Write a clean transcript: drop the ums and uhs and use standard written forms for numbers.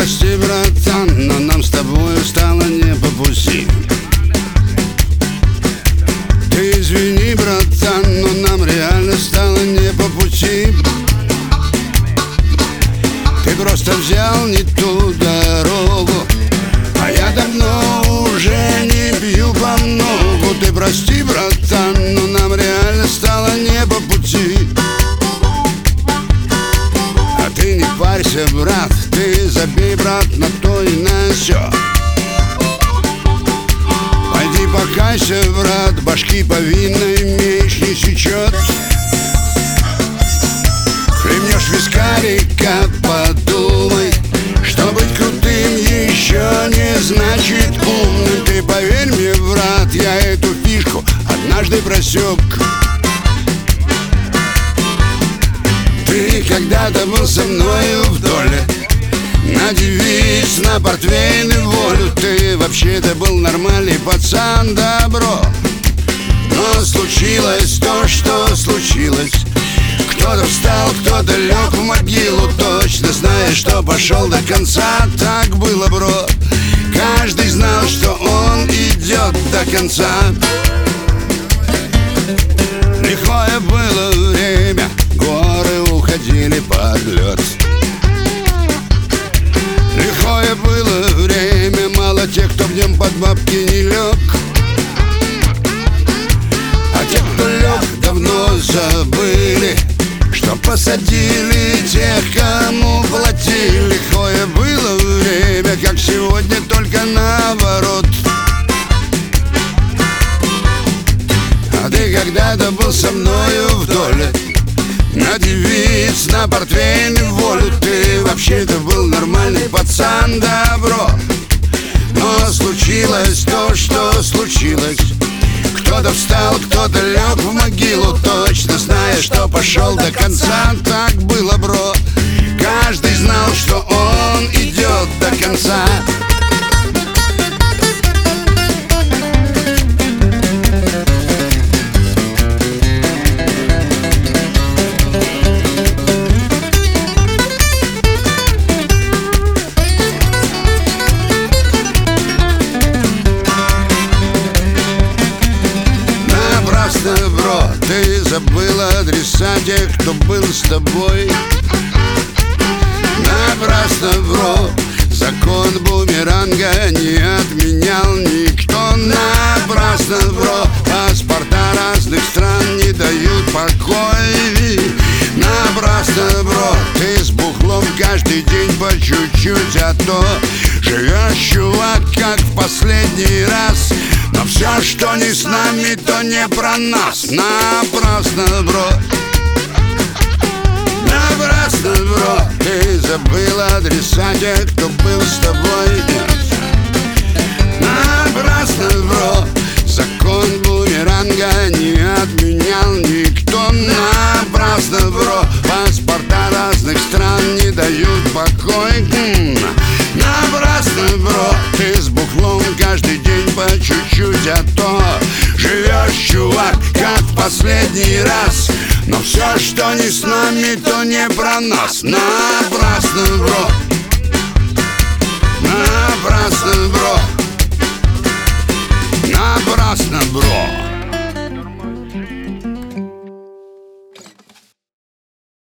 прости, братан, но нам с тобою стало не по пути. Ты извини, братан, но нам реально стало не по пути. Ты просто взял не ту дорогу, а я давно уже не бью по ногу. Ты прости, братан, но нам реально стало не по пути. А ты не парься, брат, ты забей, брат, на то и на сё. Пойди покайся, брат, башки повинной меч не сечет. Хлебнешь вискарика, подумай, что быть крутым еще не значит умным. Ты поверь мне, брат, я эту фишку однажды просек. Ты когда-то был со мною в доле, на девиз, на портвейн и волю. Ты вообще-то был нормальный пацан, добро. Но случилось то, что случилось. Кто-то встал, кто-то лег в могилу, точно зная, что пошел до конца. Так было, бро. Каждый знал, что он идет до конца. Лихое было время, горы уходили под лед. Лихое было время, мало тех, кто в нем под бабки не лег. А те, кто лег, давно забыли, что посадили тех, кому платили. Лихое было время, как сегодня, только наоборот. А ты когда-то был со мною в доле, на девиз, на портвейн и волю. Ты вообще-то был нормальный пацан, добро. Но случилось то, что случилось. Кто-то встал, кто-то лег в могилу, точно зная, что пошел до конца. Так было, бро. Каждый знал, что он идет до конца. Бро, ты забыл адреса тех, кто был с тобой. Напрасно, бро, закон бумеранга не отменял никто. Напрасно, бро, паспорта разных стран не дают покой. Напрасно, бро, ты с бухлом каждый день по чуть-чуть, а то живешь, чувак, как в последний раз. Но все, что не с нами, то не про нас. Напрасно, бро. Напрасно, бро, ты забыл адреса тех, кто был с тобой. Напрасно, бро, закон бумеранга не отменял никто. Напрасно, бро, паспорта разных стран не дают покой. Напрасно, бро, ты с бухлом каждый день по чуть-чуть, а то живешь, чувак, как в последний раз. Но все, что не с нами, то не про нас. Напрасно, бро. Напрасно, бро. Напрасно, бро.